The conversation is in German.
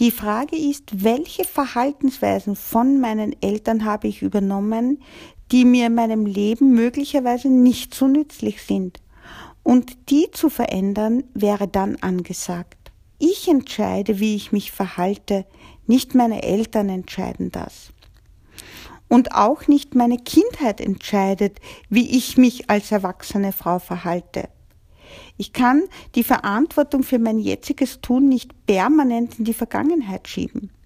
Die Frage ist, welche Verhaltensweisen von meinen Eltern habe ich übernommen, die mir in meinem Leben möglicherweise nicht so nützlich sind. Und die zu verändern wäre dann angesagt. Ich entscheide, wie ich mich verhalte, nicht meine Eltern entscheiden das. Und auch nicht meine Kindheit entscheidet, wie ich mich als erwachsene Frau verhalte. Ich kann die Verantwortung für mein jetziges Tun nicht permanent in die Vergangenheit schieben.